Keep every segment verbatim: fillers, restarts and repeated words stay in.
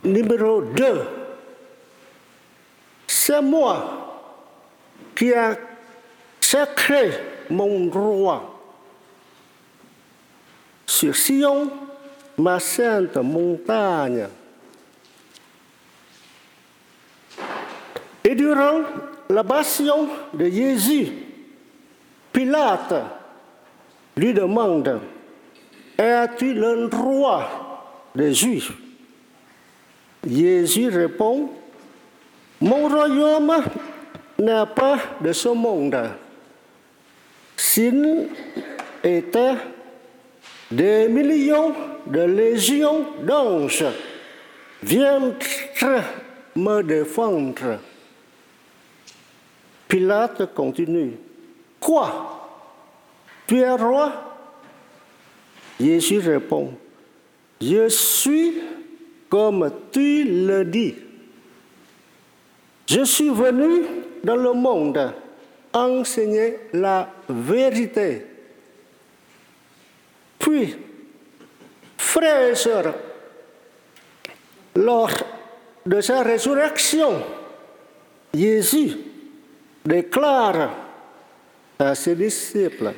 numéro deux. C'est moi qui a sacré mon roi. Sur Sion, ma sainte montagne. Et durant la passion de Jésus, Pilate lui demande, es-tu le roi des Juifs? Jésus répond, mon royaume n'est pas de ce monde. S'il était des millions de légions d'anges viendraient me défendre. Pilate continue. Quoi? Tu es roi? Jésus répond. Je suis comme tu le dis. Je suis venu dans le monde enseigner la vérité. Puis, frères et sœurs, lors de sa résurrection, Jésus déclare à ses disciples,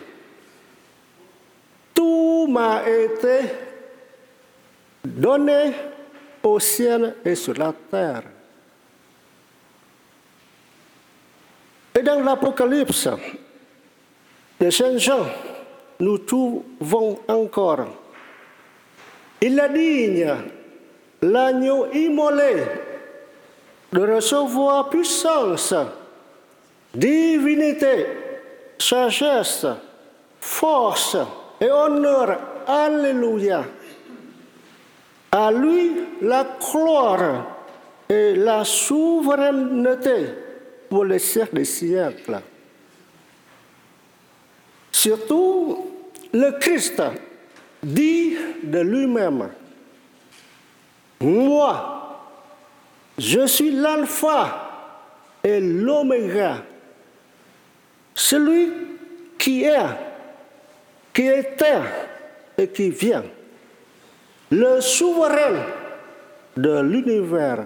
tout m'a été donné au ciel et sur la terre. Et dans l'Apocalypse de Saint Jean, nous trouvons encore, il est digne, l'agneau immolé, de recevoir puissance, divinité, sagesse, force et honneur. Alléluia. À lui la gloire et la souveraineté pour les siècles des siècles. Surtout, le Christ dit de lui-même, moi, je suis l'alpha et l'oméga, celui qui est, qui était et qui vient, le souverain de l'univers.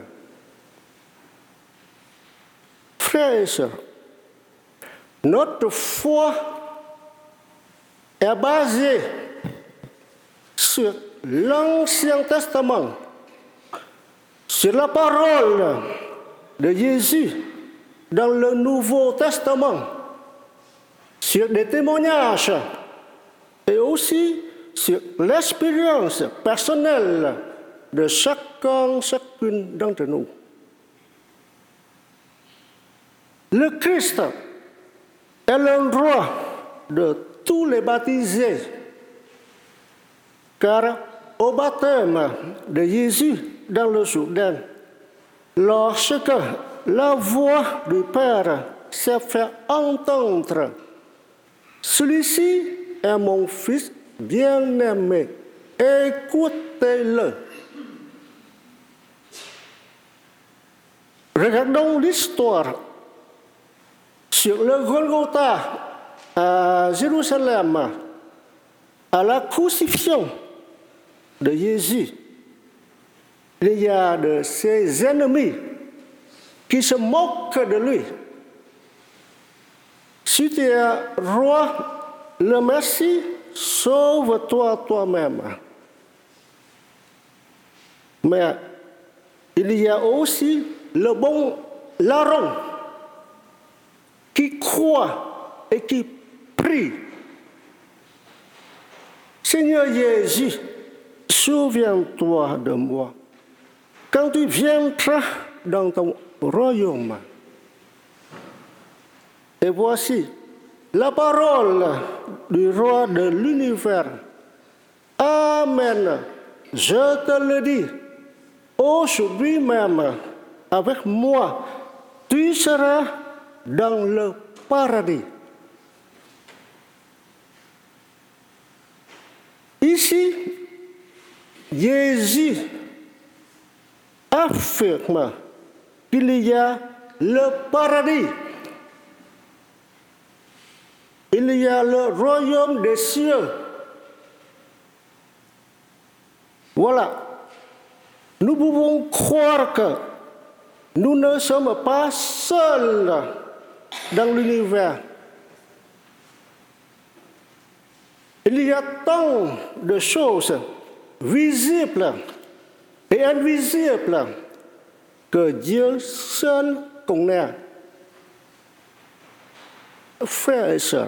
Frères et sœurs, notre foi est basée sur l'Ancien Testament, sur la parole de Jésus dans le Nouveau Testament, sur des témoignages et aussi sur l'expérience personnelle de chacun, chacune d'entre nous. Le Christ est le roi de tous les baptisés, car au baptême de Jésus dans le Jourdain, lorsque la voix du Père s'est fait entendre, celui-ci est mon Fils bien-aimé, écoutez-le. Regardons l'histoire sur le Golgotha à Jérusalem, à la crucifixion de Jésus. Il y a de ses ennemis qui se moquent de lui. Si tu es roi, le Messie, sauve-toi toi-même. Mais il y a aussi le bon larron qui croit et qui prie. Seigneur Jésus, souviens-toi de moi quand tu viendras dans ton royaume. Et voici la parole du roi de l'univers. Amen. Je te le dis, aujourd'hui même, avec moi, tu seras dans le paradis. Ici, Jésus affirme qu'il y a le paradis. Il y a le royaume des cieux. Voilà. nous pouvons croire que nous ne sommes pas seuls dans l'univers. Il y a tant de choses visibles et invisibles que Dieu seul connaît. Frères et sœurs,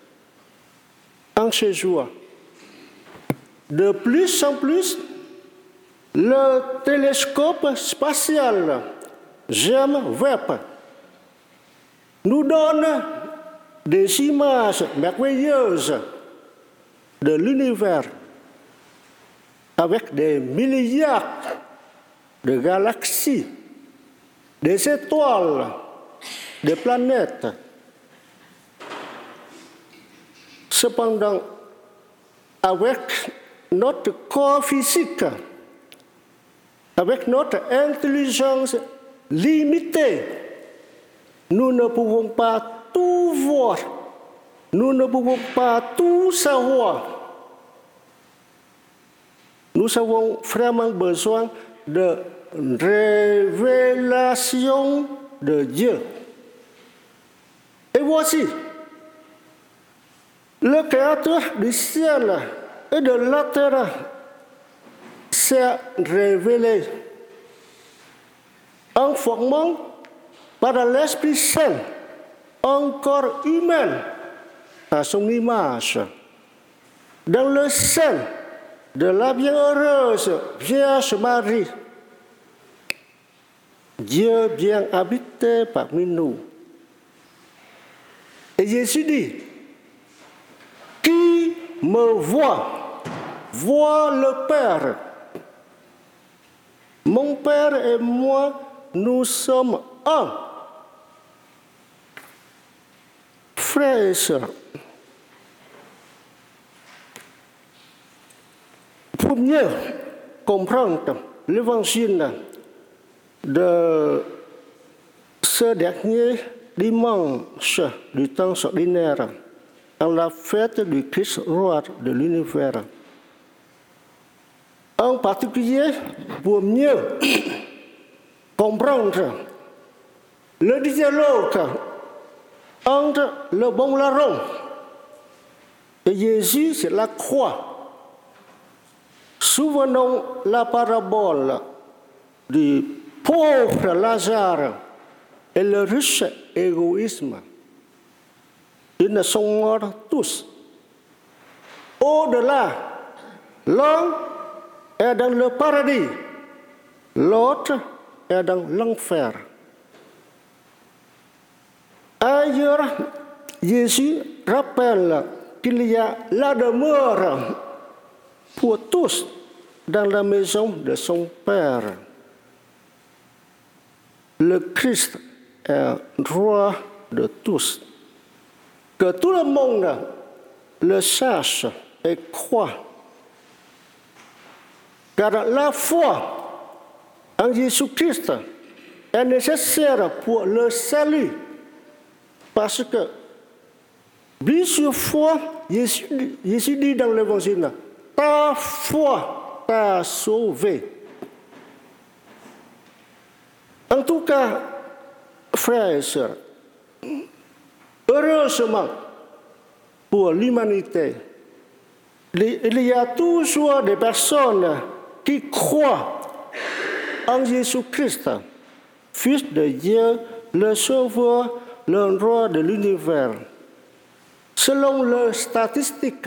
en ce jour, de plus en plus, le télescope spatial James Webb nous donne des images merveilleuses de l'univers avec des milliards de galaxies, des étoiles, des planètes. Cependant, avec notre corps physique, avec notre intelligence limitée, nous ne pouvons pas tout voir, nous ne pouvons pas tout savoir. Nous avons vraiment besoin de révélation de Dieu. Et voici, le Créateur du ciel et de la terre s'est révélé en formant par l'Esprit Saint un corps humain à son image, dans le sein de la bienheureuse Vierge Marie. Dieu vient habiter parmi nous. Et Jésus dit, qui me voit, voit le Père. Mon Père et moi, nous sommes un. Frères et sœurs, pour mieux comprendre l'évangile de ce dernier dimanche du temps ordinaire, en la fête du Christ roi de l'univers. En particulier, pour mieux comprendre le dialogue entre le bon larron et Jésus sur la croix. Souvenons la parabole du pauvre Lazare et le riche égoïsme. Ils sont morts tous. Au-delà, l'un est dans le paradis, l'autre est dans l'enfer. Ailleurs, Jésus rappelle qu'il y a la demeure pour tous dans la maison de son Père. Le Christ est roi de tous. Que tout le monde le sache et croit. Car la foi en Jésus-Christ est nécessaire pour le salut. Parce que plusieurs fois, Jésus, Jésus dit dans l'Évangile, ta foi t'a sauvé. En tout cas, frères et sœurs, heureusement pour l'humanité, il y a toujours des personnes qui croient en Jésus-Christ, Fils de Dieu, le Sauveur, le roi de l'univers. Selon les statistiques,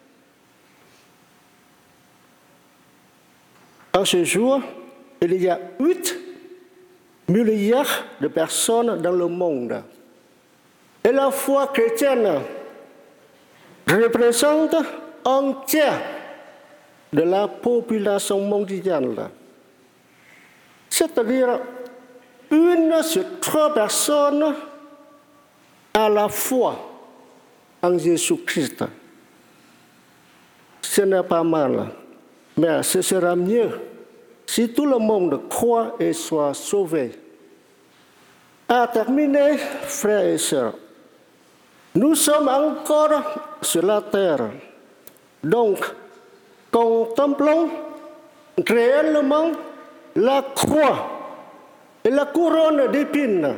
en ce jour, il y a huit milliards de personnes dans le monde. Et la foi chrétienne représente un tiers de la population mondiale. C'est-à-dire une sur trois personnes a la foi en Jésus-Christ. Ce n'est pas mal, mais ce sera mieux si tout le monde croit et soit sauvé. À terminer, frères et sœurs, nous sommes encore sur la terre. Donc, contemplons réellement la croix et la couronne d'épines.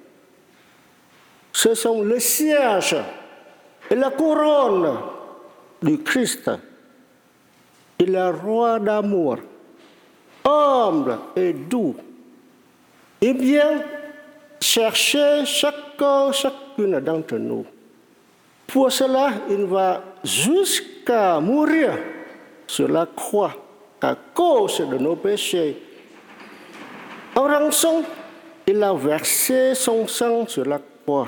Ce sont le siège et la couronne du Christ. Il est roi d'amour, humble et doux. Et bien, chercher chacun, chacune d'entre nous. Pour cela, il va jusqu'à mourir sur la croix à cause de nos péchés. En rançon, il a versé son sang sur la croix.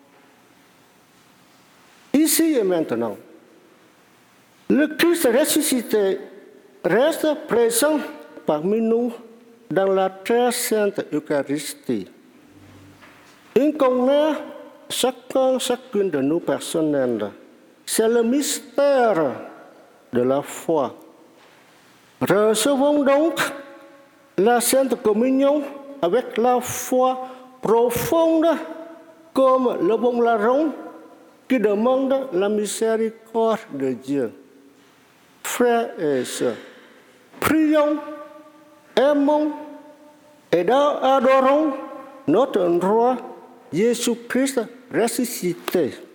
Ici et maintenant, le Christ ressuscité reste présent parmi nous dans la très sainte Eucharistie. Il connaît chacun, chacune de nous personnels. C'est le mystère de la foi. Recevons donc la Sainte Communion avec la foi profonde comme le bon larron qui demande la miséricorde de Dieu. Frères et sœurs, prions, aimons et adorons notre roi Jésus-Christ ressuscité.